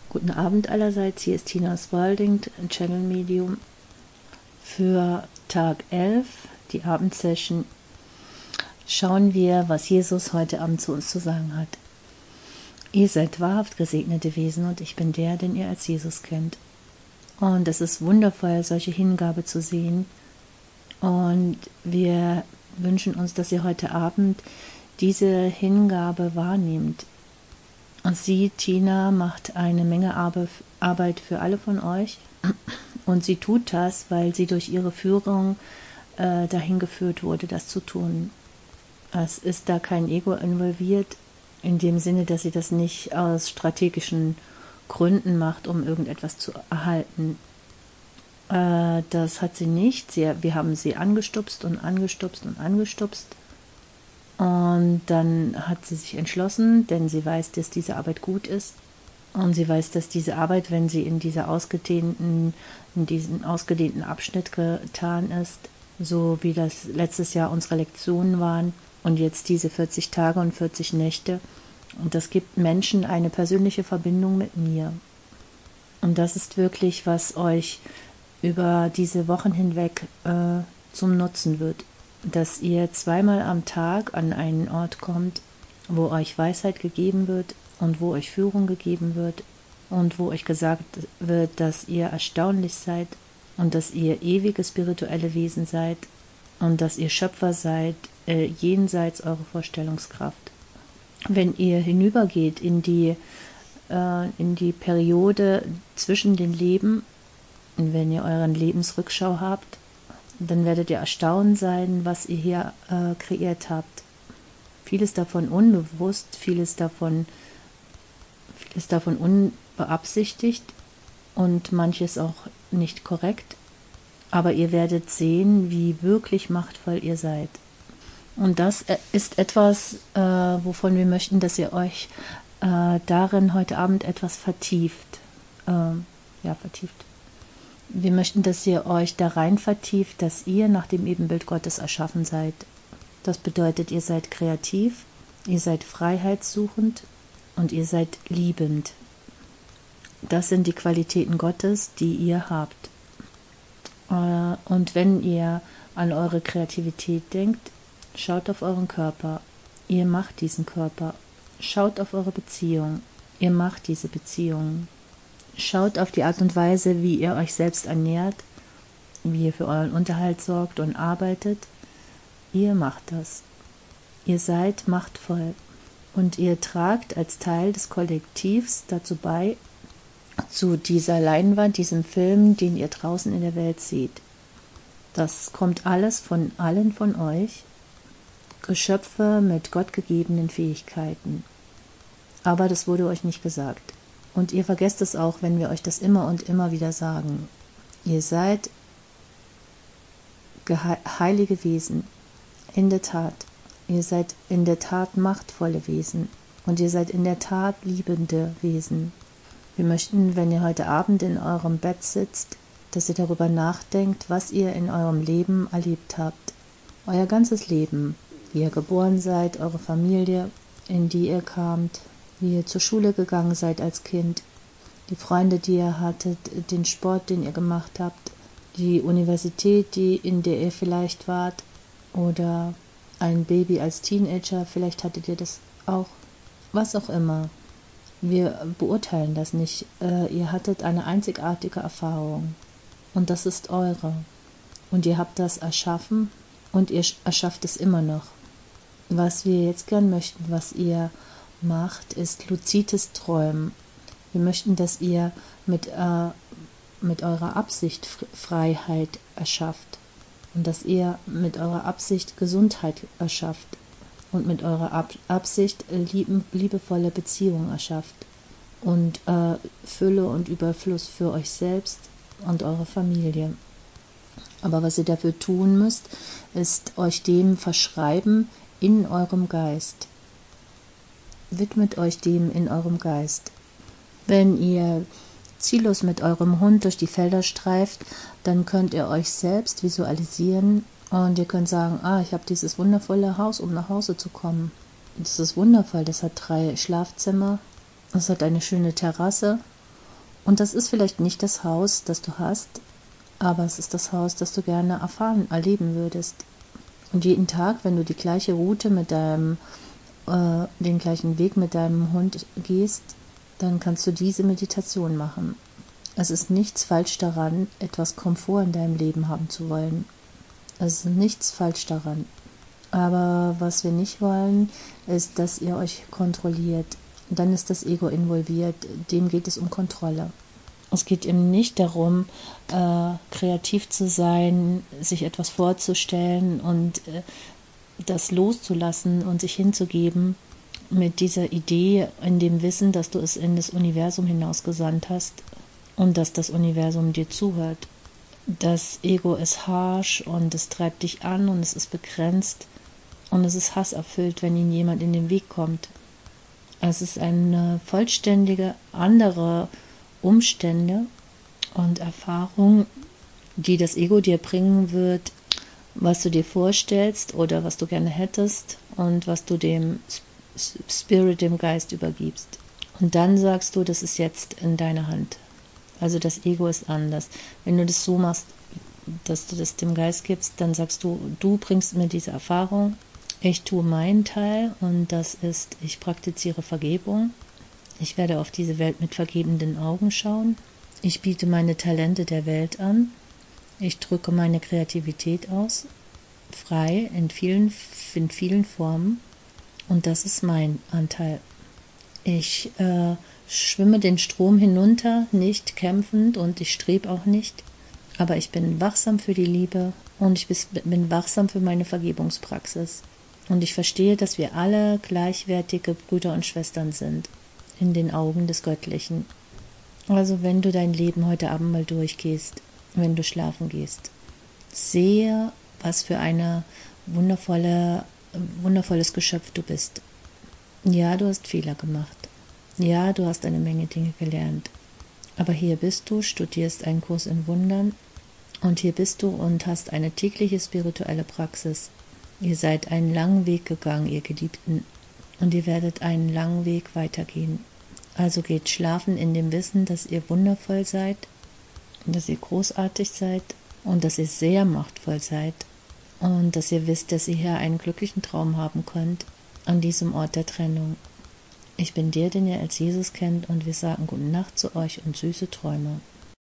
Guten Abend allerseits, hier ist Tina Spalding, Channel Medium für Tag 11, die Abendsession. Schauen wir, was Jesus heute Abend zu uns zu sagen hat. Ihr seid wahrhaft gesegnete Wesen und ich bin der, den ihr als Jesus kennt. Und es ist wundervoll, solche Hingabe zu sehen. Und wir wünschen uns, dass ihr heute Abend diese Hingabe wahrnehmt. Und sie, Tina, macht eine Menge Arbeit für alle von euch. Und sie tut das, weil sie durch ihre Führung dahin geführt wurde, das zu tun. Es ist da kein Ego involviert, in dem Sinne, dass sie das nicht aus strategischen Gründen macht, um irgendetwas zu erhalten. Das hat sie nicht. Wir haben sie angestupst und angestupst und angestupst. Und dann hat sie sich entschlossen, denn sie weiß, dass diese Arbeit gut ist. Und sie weiß, dass diese Arbeit, wenn sie in diesem ausgedehnten Abschnitt getan ist, so wie das letztes Jahr unsere Lektionen waren und jetzt diese 40 Tage und 40 Nächte. Und das gibt Menschen eine persönliche Verbindung mit mir. Und das ist wirklich, was euch über diese Wochen hinweg zum Nutzen wird. Dass ihr zweimal am Tag an einen Ort kommt, wo euch Weisheit gegeben wird und wo euch Führung gegeben wird und wo euch gesagt wird, dass ihr erstaunlich seid und dass ihr ewige spirituelle Wesen seid und dass ihr Schöpfer seid, jenseits eurer Vorstellungskraft. Wenn ihr hinübergeht in die Periode zwischen den Leben, und wenn ihr euren Lebensrückschau habt, dann werdet ihr erstaunt sein, was ihr hier kreiert habt. Vieles davon unbewusst, vieles davon unbeabsichtigt und manches auch nicht korrekt. Aber ihr werdet sehen, wie wirklich machtvoll ihr seid. Und das ist etwas, wovon wir möchten, dass ihr euch darin heute Abend etwas vertieft. Vertieft. Wir möchten, dass ihr euch da rein vertieft, dass ihr nach dem Ebenbild Gottes erschaffen seid. Das bedeutet, ihr seid kreativ, ihr seid freiheitssuchend und ihr seid liebend. Das sind die Qualitäten Gottes, die ihr habt. Und wenn ihr an eure Kreativität denkt, schaut auf euren Körper. Ihr macht diesen Körper. Schaut auf eure Beziehung. Ihr macht diese Beziehung. Schaut auf die Art und Weise, wie ihr euch selbst ernährt, wie ihr für euren Unterhalt sorgt und arbeitet. Ihr macht das. Ihr seid machtvoll und ihr tragt als Teil des Kollektivs dazu bei, zu dieser Leinwand, diesem Film, den ihr draußen in der Welt seht. Das kommt alles von allen von euch, Geschöpfe mit gottgegebenen Fähigkeiten. Aber das wurde euch nicht gesagt. Und ihr vergesst es auch, wenn wir euch das immer und immer wieder sagen. Ihr seid heilige Wesen, in der Tat. Ihr seid in der Tat machtvolle Wesen und ihr seid in der Tat liebende Wesen. Wir möchten, wenn ihr heute Abend in eurem Bett sitzt, dass ihr darüber nachdenkt, was ihr in eurem Leben erlebt habt. Euer ganzes Leben, wie ihr geboren seid, eure Familie, in die ihr kamt, wie ihr zur Schule gegangen seid als Kind, die Freunde, die ihr hattet, den Sport, den ihr gemacht habt, die Universität, in der ihr vielleicht wart, oder ein Baby als Teenager, vielleicht hattet ihr das auch, was auch immer. Wir beurteilen das nicht. Ihr hattet eine einzigartige Erfahrung und das ist eure. Und ihr habt das erschaffen und ihr erschafft es immer noch. Was wir jetzt gern möchten, was ihr macht, ist luzides Träumen. Wir möchten, dass ihr mit eurer Absicht Freiheit erschafft und dass ihr mit eurer Absicht Gesundheit erschafft und mit eurer Absicht liebevolle Beziehungen erschafft und Fülle und Überfluss für euch selbst und eure Familie. Aber was ihr dafür tun müsst, ist euch dem verschreiben in eurem Geist. Widmet euch dem in eurem Geist. Wenn ihr ziellos mit eurem Hund durch die Felder streift, dann könnt ihr euch selbst visualisieren und ihr könnt sagen, ich habe dieses wundervolle Haus, um nach Hause zu kommen. Das ist wundervoll, das hat 3 Schlafzimmer, es hat eine schöne Terrasse Und das ist vielleicht nicht das Haus, das du hast, aber es ist das Haus, das du gerne erleben würdest. Und jeden Tag, wenn du die gleiche Route den gleichen Weg mit deinem Hund gehst, dann kannst du diese Meditation machen. Es ist nichts falsch daran, etwas Komfort in deinem Leben haben zu wollen. Es ist nichts falsch daran. Aber was wir nicht wollen, ist, dass ihr euch kontrolliert. Dann ist das Ego involviert. Dem geht es um Kontrolle. Es geht eben nicht darum, kreativ zu sein, sich etwas vorzustellen und das loszulassen und sich hinzugeben mit dieser Idee, in dem Wissen, dass du es in das Universum hinausgesandt hast und dass das Universum dir zuhört. Das Ego ist harsch und es treibt dich an und es ist begrenzt und es ist hasserfüllt, wenn ihnen jemand in den Weg kommt. Es ist eine vollständige andere Umstände und Erfahrung, die das Ego dir bringen wird, was du dir vorstellst oder was du gerne hättest und was du dem Spirit, dem Geist übergibst. Und dann sagst du, das ist jetzt in deiner Hand. Also das Ego ist anders. Wenn du das so machst, dass du das dem Geist gibst, dann sagst du, du bringst mir diese Erfahrung, ich tue meinen Teil und das ist, ich praktiziere Vergebung. Ich werde auf diese Welt mit vergebenden Augen schauen. Ich biete meine Talente der Welt an. Ich drücke meine Kreativität aus, frei in vielen Formen. Und das ist mein Anteil. Ich schwimme den Strom hinunter, nicht kämpfend und ich strebe auch nicht. Aber ich bin wachsam für die Liebe und ich bin wachsam für meine Vergebungspraxis. Und ich verstehe, dass wir alle gleichwertige Brüder und Schwestern sind in den Augen des Göttlichen. Also wenn du dein Leben heute Abend mal durchgehst, wenn du schlafen gehst, sehe, was für ein wundervolles Geschöpf du bist. Ja, du hast Fehler gemacht. Ja, du hast eine Menge Dinge gelernt. Aber hier bist du, studierst einen Kurs in Wundern und hier bist du und hast eine tägliche spirituelle Praxis. Ihr seid einen langen Weg gegangen, ihr Geliebten, und ihr werdet einen langen Weg weitergehen. Also geht schlafen in dem Wissen, dass ihr wundervoll seid, dass ihr großartig seid und dass ihr sehr machtvoll seid und dass ihr wisst, dass ihr hier einen glücklichen Traum haben könnt an diesem Ort der Trennung. Ich bin der, den ihr als Jesus kennt, und wir sagen gute Nacht zu euch und süße Träume.